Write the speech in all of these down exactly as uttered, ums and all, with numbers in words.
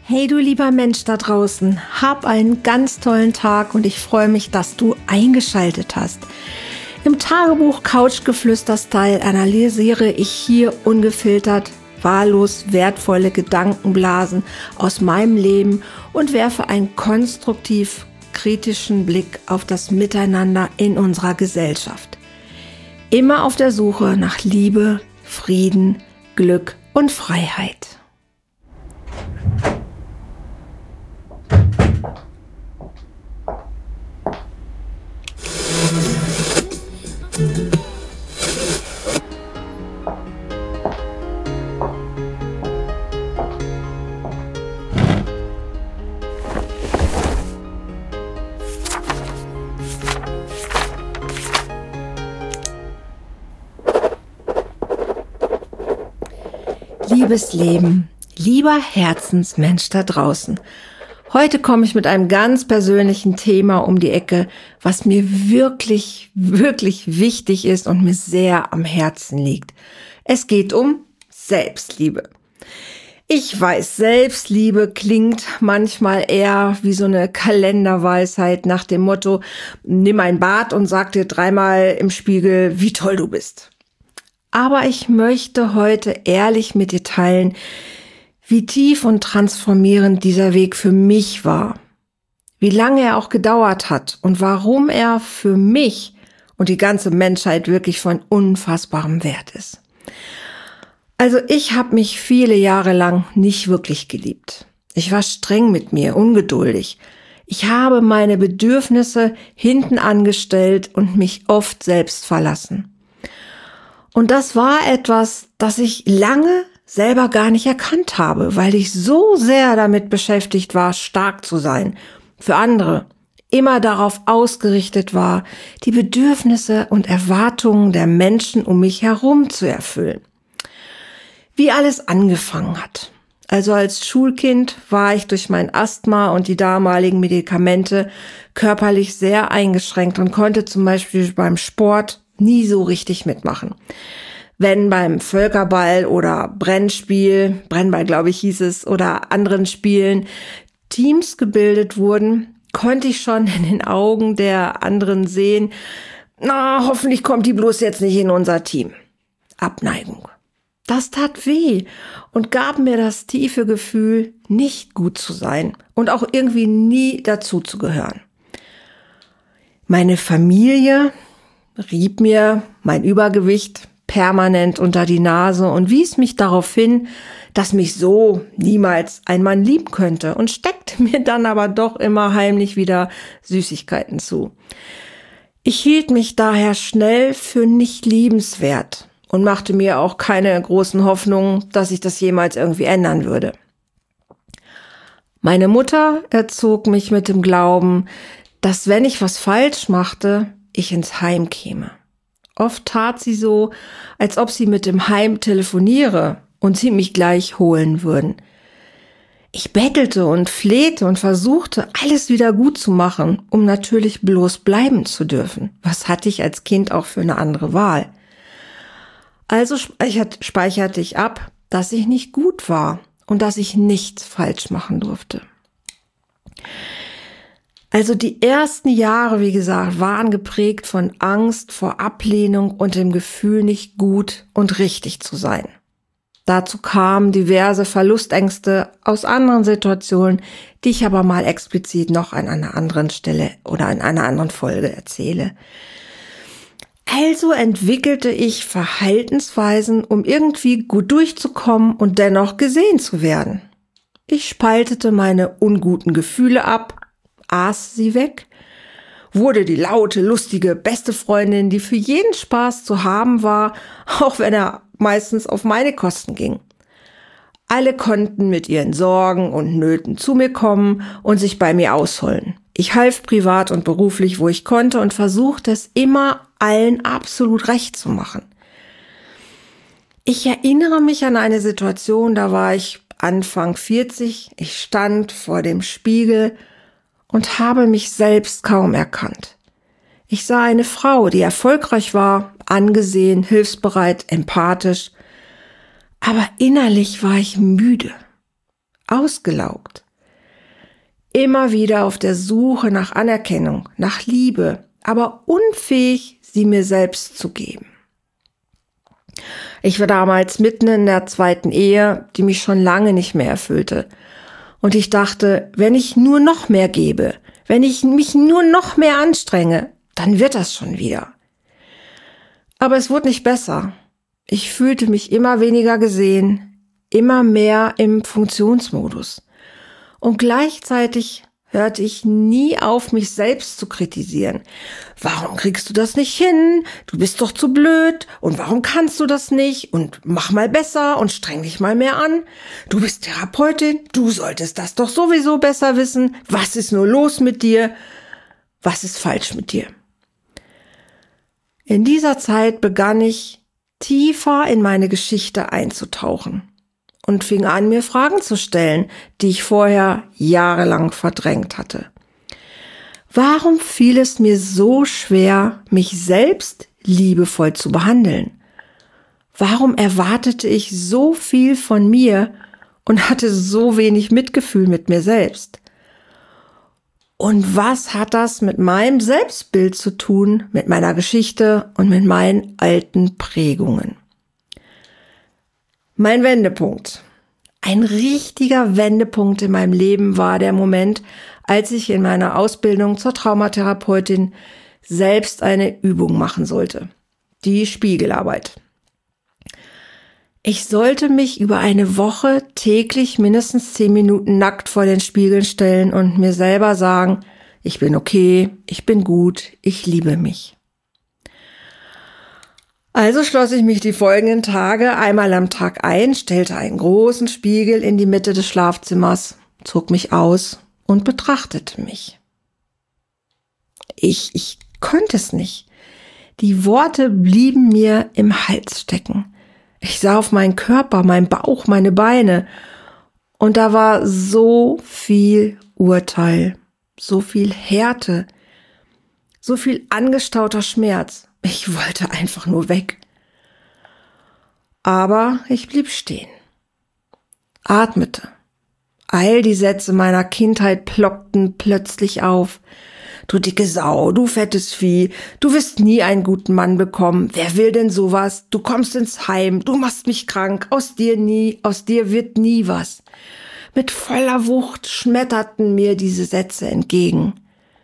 Hey du lieber Mensch da draußen, hab einen ganz tollen Tag und ich freue mich, dass du eingeschaltet hast. Im Tagebuch Couchgeflüster-Style analysiere ich hier ungefiltert, wahllos wertvolle Gedankenblasen aus meinem Leben und werfe einen konstruktiv kritischen Blick auf das Miteinander in unserer Gesellschaft. Immer auf der Suche nach Liebe, Frieden, Glück und Freiheit. Liebes Leben, lieber Herzensmensch da draußen. Heute komme ich mit einem ganz persönlichen Thema um die Ecke, was mir wirklich, wirklich wichtig ist und mir sehr am Herzen liegt. Es geht um Selbstliebe. Ich weiß, Selbstliebe klingt manchmal eher wie so eine Kalenderweisheit nach dem Motto, nimm ein Bad und sag dir dreimal im Spiegel, wie toll du bist. Aber ich möchte heute ehrlich mit dir teilen, wie tief und transformierend dieser Weg für mich war, wie lange er auch gedauert hat und warum er für mich und die ganze Menschheit wirklich von unfassbarem Wert ist. Also ich habe mich viele Jahre lang nicht wirklich geliebt. Ich war streng mit mir, ungeduldig. Ich habe meine Bedürfnisse hinten angestellt und mich oft selbst verlassen. Und das war etwas, das ich lange selber gar nicht erkannt habe, weil ich so sehr damit beschäftigt war, stark zu sein, für andere, immer darauf ausgerichtet war, die Bedürfnisse und Erwartungen der Menschen um mich herum zu erfüllen. Wie alles angefangen hat. Also als Schulkind war ich durch mein Asthma und die damaligen Medikamente körperlich sehr eingeschränkt und konnte zum Beispiel beim Sport nie so richtig mitmachen. Wenn beim Völkerball oder Brennspiel, Brennball glaube ich hieß es, oder anderen Spielen Teams gebildet wurden, konnte ich schon in den Augen der anderen sehen, na, hoffentlich kommt die bloß jetzt nicht in unser Team. Abneigung. Das tat weh und gab mir das tiefe Gefühl, nicht gut zu sein und auch irgendwie nie dazu zu gehören. Meine Familie rieb mir mein Übergewicht permanent unter die Nase und wies mich darauf hin, dass mich so niemals ein Mann lieben könnte und steckte mir dann aber doch immer heimlich wieder Süßigkeiten zu. Ich hielt mich daher schnell für nicht liebenswert und machte mir auch keine großen Hoffnungen, dass sich das jemals irgendwie ändern würde. Meine Mutter erzog mich mit dem Glauben, dass wenn ich was falsch machte, ich ins Heim käme. Oft tat sie so, als ob sie mit dem Heim telefoniere und sie mich gleich holen würden. Ich bettelte und flehte und versuchte, alles wieder gut zu machen, um natürlich bloß bleiben zu dürfen. Was hatte ich als Kind auch für eine andere Wahl? Also speicherte ich ab, dass ich nicht gut war und dass ich nichts falsch machen durfte. Also die ersten Jahre, wie gesagt, waren geprägt von Angst vor Ablehnung und dem Gefühl, nicht gut und richtig zu sein. Dazu kamen diverse Verlustängste aus anderen Situationen, die ich aber mal explizit noch an einer anderen Stelle oder in einer anderen Folge erzähle. Also entwickelte ich Verhaltensweisen, um irgendwie gut durchzukommen und dennoch gesehen zu werden. Ich spaltete meine unguten Gefühle ab, aß sie weg, wurde die laute, lustige, beste Freundin, die für jeden Spaß zu haben war, auch wenn er meistens auf meine Kosten ging. Alle konnten mit ihren Sorgen und Nöten zu mir kommen und sich bei mir ausholen. Ich half privat und beruflich, wo ich konnte und versuchte es immer allen absolut recht zu machen. Ich erinnere mich an eine Situation, da war ich Anfang vierzig, ich stand vor dem Spiegel und habe mich selbst kaum erkannt. Ich sah eine Frau, die erfolgreich war, angesehen, hilfsbereit, empathisch, aber innerlich war ich müde. ausgelaugt. Immer wieder auf der Suche nach Anerkennung, nach Liebe, aber unfähig, sie mir selbst zu geben. Ich war damals mitten in der zweiten Ehe, die mich schon lange nicht mehr erfüllte. Und ich dachte, wenn ich nur noch mehr gebe, wenn ich mich nur noch mehr anstrenge, dann wird das schon wieder. Aber es wurde nicht besser. Ich fühlte mich immer weniger gesehen, immer mehr im Funktionsmodus. Und gleichzeitig hörte ich nie auf, mich selbst zu kritisieren. Warum kriegst du das nicht hin? Du bist doch zu blöd. Und warum kannst du das nicht? Und mach mal besser und streng dich mal mehr an. Du bist Therapeutin. Du solltest das doch sowieso besser wissen. Was ist nur los mit dir? Was ist falsch mit dir? In dieser Zeit begann ich, tiefer in meine Geschichte einzutauchen und fing an, mir Fragen zu stellen, die ich vorher jahrelang verdrängt hatte. Warum fiel es mir so schwer, mich selbst liebevoll zu behandeln? Warum erwartete ich so viel von mir und hatte so wenig Mitgefühl mit mir selbst? Und was hat das mit meinem Selbstbild zu tun, mit meiner Geschichte und mit meinen alten Prägungen? Mein Wendepunkt. Ein richtiger Wendepunkt in meinem Leben war der Moment, als ich in meiner Ausbildung zur Traumatherapeutin selbst eine Übung machen sollte. Die Spiegelarbeit. Ich sollte mich über eine Woche täglich mindestens zehn Minuten nackt vor den Spiegel stellen und mir selber sagen, ich bin okay, ich bin gut, ich liebe mich. Also schloss ich mich die folgenden Tage einmal am Tag ein, stellte einen großen Spiegel in die Mitte des Schlafzimmers, zog mich aus und betrachtete mich. Ich, ich konnte es nicht. Die Worte blieben mir im Hals stecken. Ich sah auf meinen Körper, meinen Bauch, meine Beine und da war so viel Urteil, so viel Härte, so viel angestauter Schmerz. Ich wollte einfach nur weg. Aber ich blieb stehen, atmete. All die Sätze meiner Kindheit ploppten plötzlich auf. Du dicke Sau, du fettes Vieh, du wirst nie einen guten Mann bekommen. Wer will denn sowas? Du kommst ins Heim, du machst mich krank, aus dir nie, aus dir wird nie was. Mit voller Wucht schmetterten mir diese Sätze entgegen.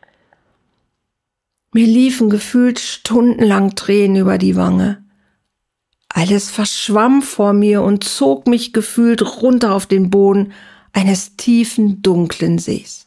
Mir liefen gefühlt stundenlang Tränen über die Wange. Alles verschwamm vor mir und zog mich gefühlt runter auf den Boden eines tiefen, dunklen Sees.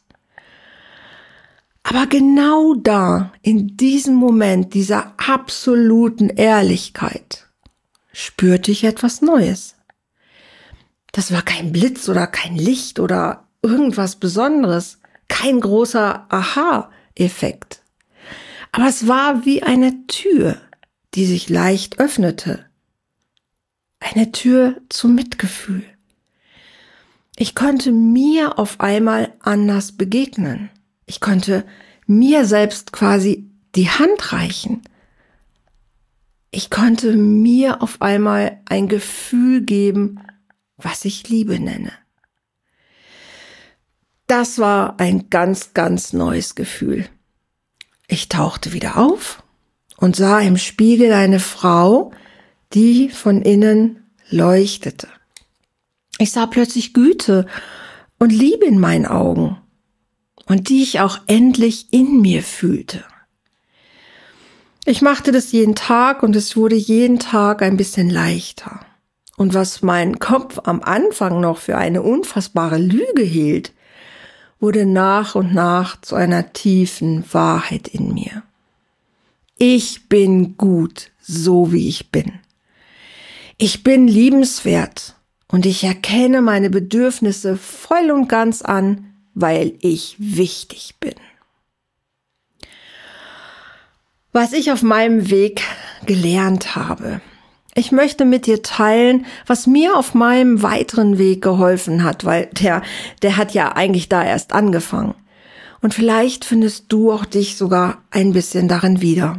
Aber genau da, in diesem Moment dieser absoluten Ehrlichkeit, spürte ich etwas Neues. Das war kein Blitz oder kein Licht oder irgendwas Besonderes, kein großer Aha-Effekt. Aber es war wie eine Tür, die sich leicht öffnete. Eine Tür zum Mitgefühl. Ich konnte mir auf einmal anders begegnen. Ich konnte mir selbst quasi die Hand reichen. Ich konnte mir auf einmal ein Gefühl geben, was ich Liebe nenne. Das war ein ganz, ganz neues Gefühl. Ich tauchte wieder auf und sah im Spiegel eine Frau, die von innen leuchtete. Ich sah plötzlich Güte und Liebe in meinen Augen und die ich auch endlich in mir fühlte. Ich machte das jeden Tag und es wurde jeden Tag ein bisschen leichter. Und was mein Kopf am Anfang noch für eine unfassbare Lüge hielt, wurde nach und nach zu einer tiefen Wahrheit in mir. Ich bin gut, so wie ich bin. Ich bin liebenswert und ich erkenne meine Bedürfnisse voll und ganz an, weil ich wichtig bin. Was ich auf meinem Weg gelernt habe. Ich möchte mit dir teilen, was mir auf meinem weiteren Weg geholfen hat, weil der, der hat ja eigentlich da erst angefangen. Und vielleicht findest du auch dich sogar ein bisschen darin wieder.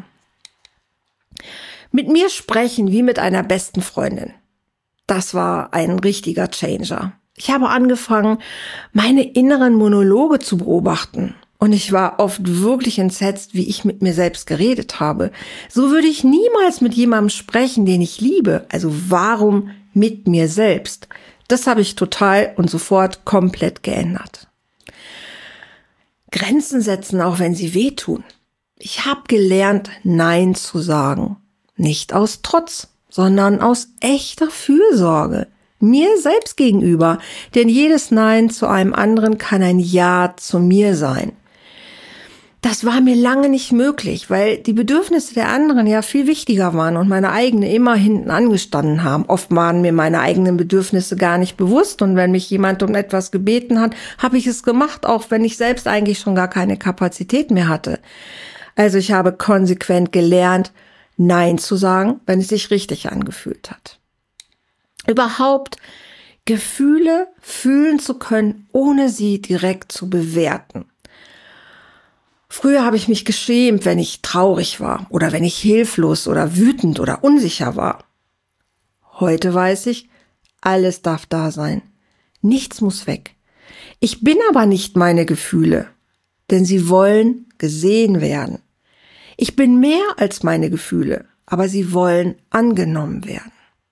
Mit mir sprechen wie mit einer besten Freundin. Das war ein richtiger Changer. Ich habe angefangen, meine inneren Monologe zu beobachten. Und ich war oft wirklich entsetzt, wie ich mit mir selbst geredet habe. So würde ich niemals mit jemandem sprechen, den ich liebe. Also warum mit mir selbst? Das habe ich total und sofort komplett geändert. Grenzen setzen, auch wenn sie wehtun. Ich habe gelernt, Nein zu sagen. Nicht aus Trotz, sondern aus echter Fürsorge. Mir selbst gegenüber. Denn jedes Nein zu einem anderen kann ein Ja zu mir sein. Das war mir lange nicht möglich, weil die Bedürfnisse der anderen ja viel wichtiger waren und meine eigene immer hinten angestanden haben. Oft waren mir meine eigenen Bedürfnisse gar nicht bewusst und wenn mich jemand um etwas gebeten hat, habe ich es gemacht, auch wenn ich selbst eigentlich schon gar keine Kapazität mehr hatte. Also ich habe konsequent gelernt, Nein zu sagen, wenn es sich richtig angefühlt hat. Überhaupt Gefühle fühlen zu können, ohne sie direkt zu bewerten. Früher habe ich mich geschämt, wenn ich traurig war oder wenn ich hilflos oder wütend oder unsicher war. Heute weiß ich, alles darf da sein. Nichts muss weg. Ich bin aber nicht meine Gefühle, denn sie wollen gesehen werden. Ich bin mehr als meine Gefühle, aber sie wollen angenommen werden.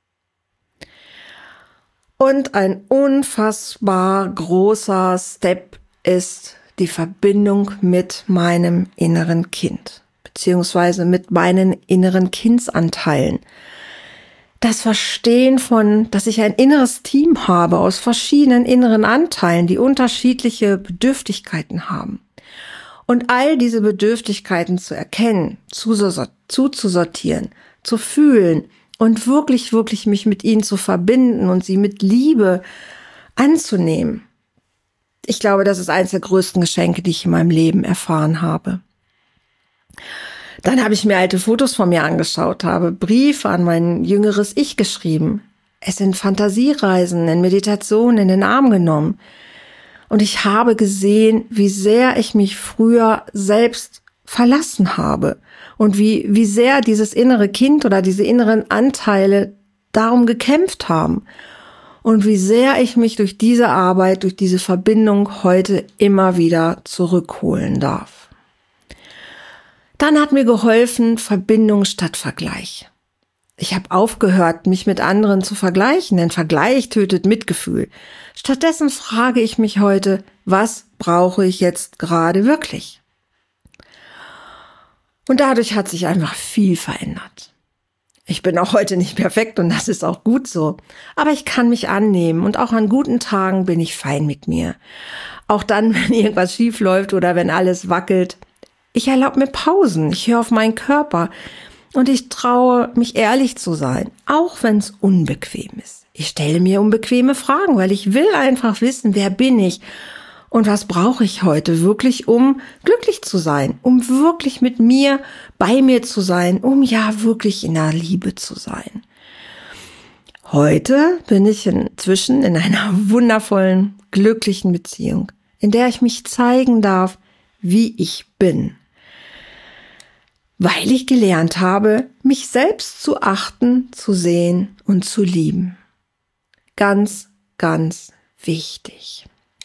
Und ein unfassbar großer Step ist die Verbindung mit meinem inneren Kind, beziehungsweise mit meinen inneren Kindsanteilen. Das Verstehen von, dass ich ein inneres Team habe aus verschiedenen inneren Anteilen, die unterschiedliche Bedürftigkeiten haben. Und all diese Bedürftigkeiten zu erkennen, zuzusortieren, zu fühlen und wirklich, wirklich mich mit ihnen zu verbinden und sie mit Liebe anzunehmen. Ich glaube, das ist eines der größten Geschenke, die ich in meinem Leben erfahren habe. Dann habe ich mir alte Fotos von mir angeschaut, habe Briefe an mein jüngeres Ich geschrieben. Es sind Fantasiereisen in Meditation in den Arm genommen. Und ich habe gesehen, wie sehr ich mich früher selbst verlassen habe und wie, wie sehr dieses innere Kind oder diese inneren Anteile darum gekämpft haben. Und wie sehr ich mich durch diese Arbeit, durch diese Verbindung heute immer wieder zurückholen darf. Dann hat mir geholfen, Verbindung statt Vergleich. Ich habe aufgehört, mich mit anderen zu vergleichen, denn Vergleich tötet Mitgefühl. Stattdessen frage ich mich heute, was brauche ich jetzt gerade wirklich? Und dadurch hat sich einfach viel verändert. Ich bin auch heute nicht perfekt und das ist auch gut so. Aber ich kann mich annehmen und auch an guten Tagen bin ich fein mit mir. Auch dann, wenn irgendwas schief läuft oder wenn alles wackelt. Ich erlaube mir Pausen, ich höre auf meinen Körper und ich traue, mich ehrlich zu sein, auch wenn es unbequem ist. Ich stelle mir unbequeme Fragen, weil ich will einfach wissen, wer bin ich und was brauche ich heute wirklich, um glücklich zu sein, um wirklich mit mir, bei mir zu sein, um ja wirklich in der Liebe zu sein. Heute bin ich inzwischen in einer wundervollen, glücklichen Beziehung, in der ich mich zeigen darf, wie ich bin. Weil ich gelernt habe, mich selbst zu achten, zu sehen und zu lieben. Ganz, ganz wichtig.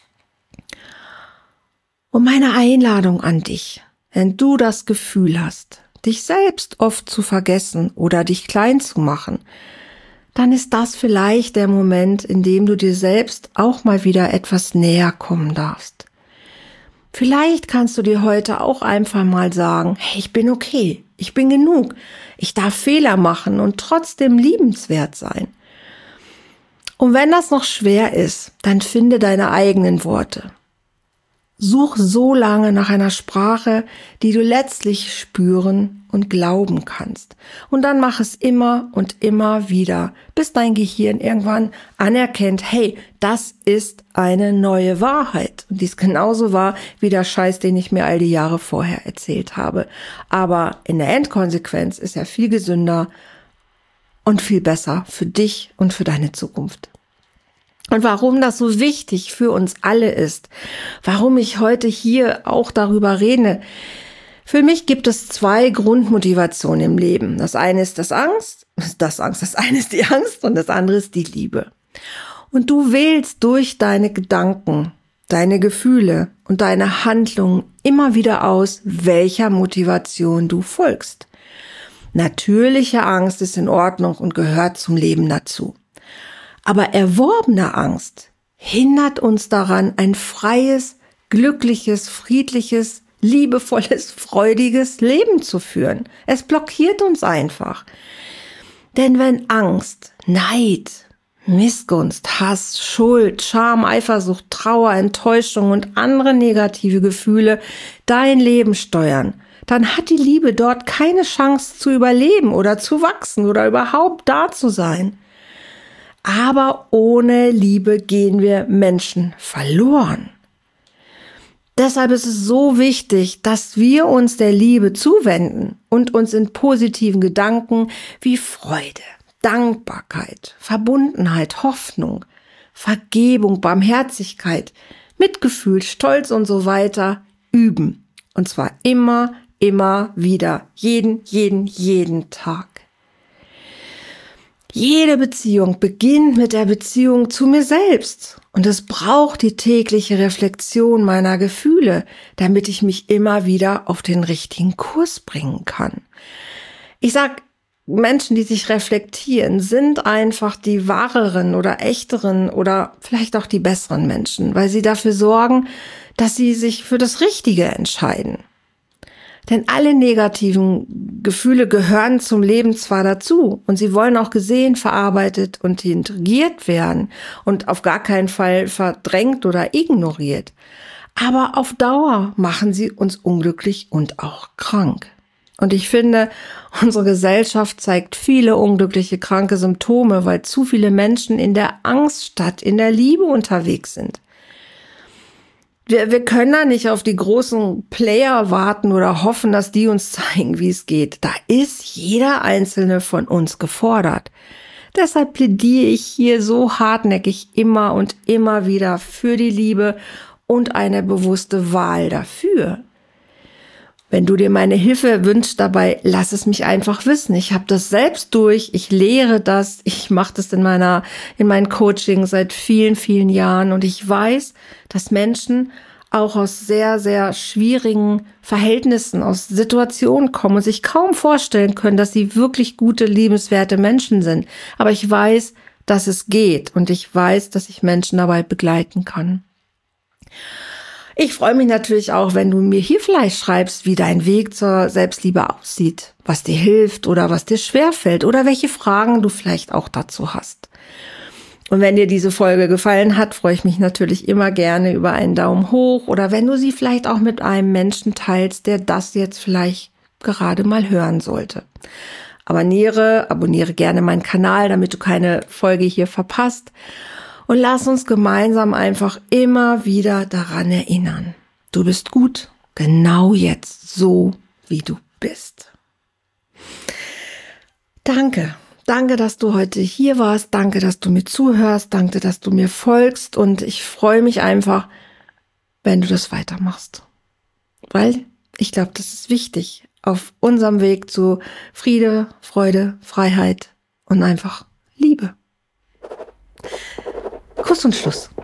Und meine Einladung an dich, wenn du das Gefühl hast, dich selbst oft zu vergessen oder dich klein zu machen, dann ist das vielleicht der Moment, in dem du dir selbst auch mal wieder etwas näher kommen darfst. Vielleicht kannst du dir heute auch einfach mal sagen, hey, ich bin okay, ich bin genug, ich darf Fehler machen und trotzdem liebenswert sein. Und wenn das noch schwer ist, dann finde deine eigenen Worte. Such so lange nach einer Sprache, die du letztlich spüren und glauben kannst. Und dann mach es immer und immer wieder, bis dein Gehirn irgendwann anerkennt, hey, das ist eine neue Wahrheit. Und die ist genauso wahr wie der Scheiß, den ich mir all die Jahre vorher erzählt habe. Aber in der Endkonsequenz ist er viel gesünder und viel besser für dich und für deine Zukunft. Und warum das so wichtig für uns alle ist, warum ich heute hier auch darüber rede. Für mich gibt es zwei Grundmotivationen im Leben. Das eine ist das Angst, das Angst, das eine ist die Angst und das andere ist die Liebe. Und du wählst durch deine Gedanken, deine Gefühle und deine Handlungen immer wieder aus, welcher Motivation du folgst. Natürliche Angst ist in Ordnung und gehört zum Leben dazu. Aber erworbene Angst hindert uns daran, ein freies, glückliches, friedliches, liebevolles, freudiges Leben zu führen. Es blockiert uns einfach. Denn wenn Angst, Neid, Missgunst, Hass, Schuld, Scham, Eifersucht, Trauer, Enttäuschung und andere negative Gefühle dein Leben steuern, dann hat die Liebe dort keine Chance zu überleben oder zu wachsen oder überhaupt da zu sein. Aber ohne Liebe gehen wir Menschen verloren. Deshalb ist es so wichtig, dass wir uns der Liebe zuwenden und uns in positiven Gedanken wie Freude, Dankbarkeit, Verbundenheit, Hoffnung, Vergebung, Barmherzigkeit, Mitgefühl, Stolz und so weiter üben. Und zwar immer, immer wieder, jeden, jeden, jeden Tag. Jede Beziehung beginnt mit der Beziehung zu mir selbst. Und es braucht die tägliche Reflexion meiner Gefühle, damit ich mich immer wieder auf den richtigen Kurs bringen kann. Ich sag, Menschen, die sich reflektieren, sind einfach die wahreren oder echteren oder vielleicht auch die besseren Menschen, weil sie dafür sorgen, dass sie sich für das Richtige entscheiden. Denn alle negativen Gefühle gehören zum Leben zwar dazu und sie wollen auch gesehen, verarbeitet und integriert werden und auf gar keinen Fall verdrängt oder ignoriert. Aber auf Dauer machen sie uns unglücklich und auch krank. Und ich finde, unsere Gesellschaft zeigt viele unglückliche, kranke Symptome, weil zu viele Menschen in der Angst statt in der Liebe unterwegs sind. Wir, wir können da nicht auf die großen Player warten oder hoffen, dass die uns zeigen, wie es geht. Da ist jeder Einzelne von uns gefordert. Deshalb plädiere ich hier so hartnäckig immer und immer wieder für die Liebe und eine bewusste Wahl dafür. Wenn du dir meine Hilfe wünschst dabei, lass es mich einfach wissen. Ich habe das selbst durch, ich lehre das, ich mache das in meiner in meinen Coaching seit vielen, vielen Jahren und ich weiß, dass Menschen auch aus sehr, sehr schwierigen Verhältnissen, aus Situationen kommen und sich kaum vorstellen können, dass sie wirklich gute, liebenswerte Menschen sind. Aber ich weiß, dass es geht und ich weiß, dass ich Menschen dabei begleiten kann. Ich freue mich natürlich auch, wenn du mir hier vielleicht schreibst, wie dein Weg zur Selbstliebe aussieht, was dir hilft oder was dir schwerfällt oder welche Fragen du vielleicht auch dazu hast. Und wenn dir diese Folge gefallen hat, freue ich mich natürlich immer gerne über einen Daumen hoch oder wenn du sie vielleicht auch mit einem Menschen teilst, der das jetzt vielleicht gerade mal hören sollte. Abonniere, abonniere gerne meinen Kanal, damit du keine Folge hier verpasst. Und lass uns gemeinsam einfach immer wieder daran erinnern. Du bist gut, genau jetzt, so wie du bist. Danke, danke, dass du heute hier warst. Danke, dass du mir zuhörst. Danke, dass du mir folgst. Und ich freue mich einfach, wenn du das weitermachst. Weil ich glaube, das ist wichtig auf unserem Weg zu Friede, Freude, Freiheit und einfach Liebe. Kuss und Schluss.